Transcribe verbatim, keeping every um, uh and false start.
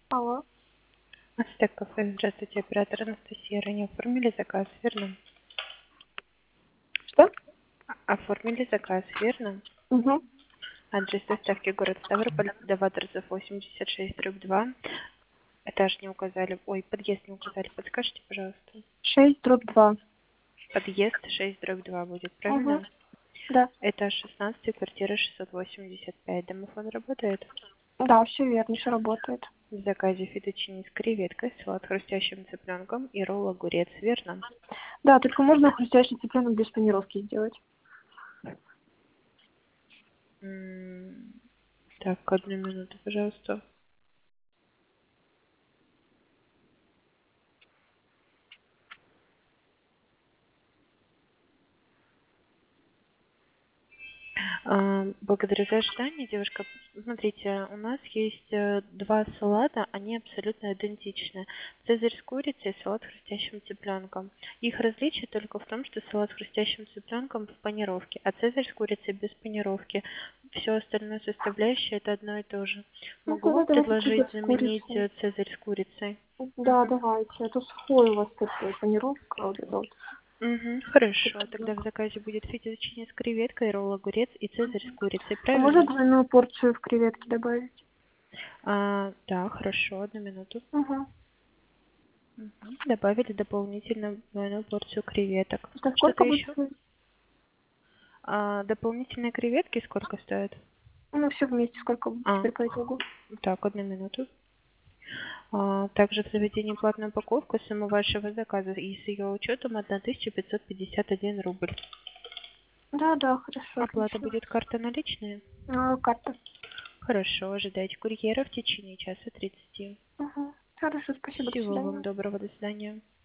Алло. Ацтек кафе. Здравствуйте, оператор Анастасия. Ранее оформили заказ, верно? Что? А- Оформили заказ, верно? Угу. Адрес доставки город Ставрополь, Дава Торзов восемьдесят шесть, дробь два. Этаж не указали, ой, подъезд не указали. Подскажите, пожалуйста. Шесть дробь два. Подъезд шесть, дробь два будет, Угу. правильно? Да. Этаж шестнадцать, квартира шестьсот восемьдесят пять. Домофон работает? Да, все верно, все работает. В заказе фетучини с креветкой, салат с хрустящим цыпленком и ролл огурец, верно? Да, только можно хрустящий цыпленок без панировки сделать. М, Так, одну минуту, пожалуйста. А, Благодарю за ожидание, девушка. Смотрите, у нас есть э, два салата, они абсолютно идентичны. Цезарь с курицей и салат с хрустящим цыпленком. Их различие только в том, что салат с хрустящим цыпленком в панировке, а цезарь с курицей без панировки. Все остальное составляющее это одно и то же. Ну, Могу тогда вам давайте предложить цыпленок с заменить курицей. э, цезарь с курицей? Да, Мгм. давайте. А то сухой у вас такой панировка. Вот это вот. Мгм, хорошо, тогда в Цыпленок. заказе будет фетучини с креветкой, ролл огурец и цезарь с курицей, А можно правильно? двойную порцию в креветки добавить? А, да, хорошо, одну минуту. Угу. Мгм. Добавили дополнительно двойную порцию креветок. Это Что-то сколько будет еще? стоить? А, дополнительные креветки сколько стоят? Ну, все вместе, сколько будет А, теперь по итогу? так, одну минуту. А, также в заведении платная упаковка, сумма вашего заказа и с ее учетом тысяча пятьсот пятьдесят один рубль. Да, да, хорошо, Оплата отлично. будет карта наличные? А, карта. Хорошо, ожидайте курьера в течение часа тридцати. Угу. Хорошо, спасибо, до Всего вам свидания. доброго, до свидания.